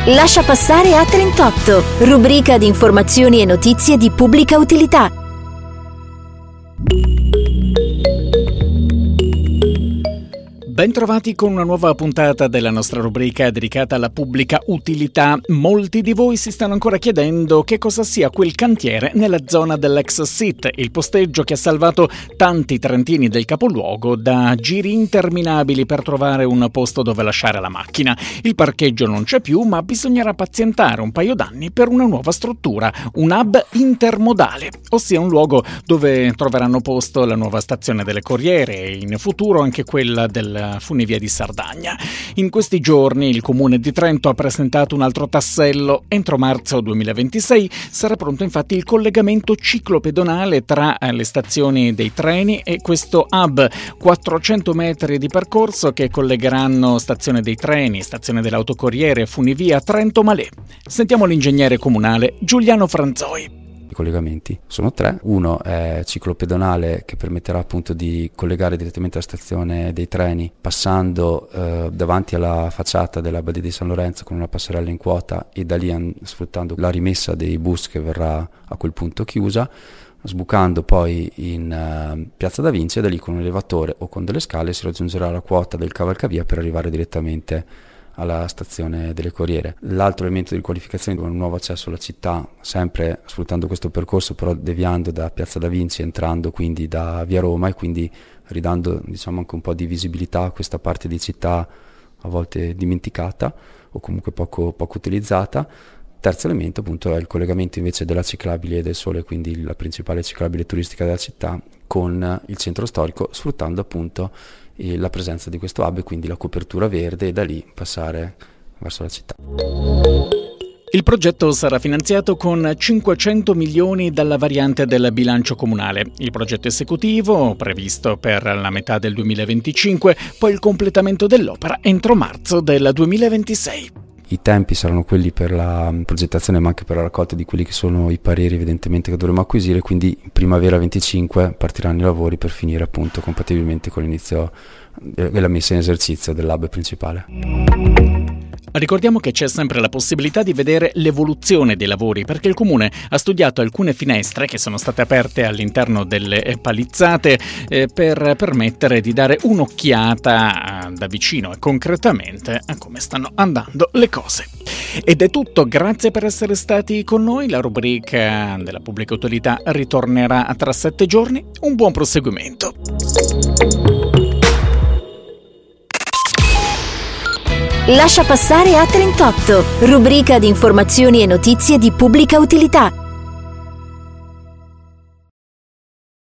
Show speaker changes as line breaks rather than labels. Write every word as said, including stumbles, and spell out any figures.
Lascia passare A trentotto, rubrica di informazioni e notizie di pubblica utilità.
Bentrovati con una nuova puntata della nostra rubrica dedicata alla pubblica utilità. Molti di voi si stanno ancora chiedendo che cosa sia quel cantiere nella zona dell'ex S I T, il posteggio che ha salvato tanti trentini del capoluogo da giri interminabili per trovare un posto dove lasciare la macchina. Il parcheggio non c'è più, ma bisognerà pazientare un paio d'anni per una nuova struttura, un hub intermodale, ossia un luogo dove troveranno posto la nuova stazione delle Corriere e in futuro anche quella del Funivia di Sardagna. In questi giorni il Comune di Trento ha presentato un altro tassello. Entro marzo duemilaventisei sarà pronto infatti il collegamento ciclopedonale tra le stazioni dei treni e questo hub, quattrocento metri di percorso che collegheranno stazione dei treni, stazione dell'autocorriere, Funivia, Trento Malè. Sentiamo l'ingegnere comunale Giuliano Franzoi.
I collegamenti sono tre: uno è ciclopedonale, che permetterà appunto di collegare direttamente la stazione dei treni passando eh, davanti alla facciata della Badia di San Lorenzo con una passerella in quota e da lì an- sfruttando la rimessa dei bus che verrà a quel punto chiusa, sbucando poi in uh, Piazza da Vinci, e da lì con un elevatore o con delle scale si raggiungerà la quota del cavalcavia per arrivare direttamente alla stazione delle Corriere. L'altro elemento di qualificazione è un nuovo accesso alla città, sempre sfruttando questo percorso, però deviando da Piazza da Vinci, entrando quindi da Via Roma, e quindi ridando, diciamo, anche un po' di visibilità a questa parte di città a volte dimenticata o comunque poco, poco utilizzata. Terzo elemento appunto è il collegamento invece della Ciclabile del Sole, quindi la principale ciclabile turistica della città, con il centro storico, sfruttando appunto la presenza di questo hub e quindi la copertura verde, e da lì passare verso la città.
Il progetto sarà finanziato con cinquecento milioni dalla variante del bilancio comunale. Il progetto esecutivo, previsto per la metà del duemilaventicinque, poi il completamento dell'opera entro marzo del duemilaventisei.
I tempi saranno quelli per la progettazione, ma anche per la raccolta di quelli che sono i pareri evidentemente che dovremo acquisire, quindi in primavera venticinque partiranno i lavori per finire appunto compatibilmente con l'inizio e la messa in esercizio dell'hub principale.
Ricordiamo che c'è sempre la possibilità di vedere l'evoluzione dei lavori, perché il Comune ha studiato alcune finestre che sono state aperte all'interno delle palizzate eh, per permettere di dare un'occhiata eh, da vicino e concretamente a come stanno andando le cose. Ed è tutto, grazie per essere stati con noi. La rubrica della pubblica utilità ritornerà tra sette giorni. Un buon proseguimento.
Lascia passare A trentotto, rubrica di informazioni e notizie di pubblica utilità.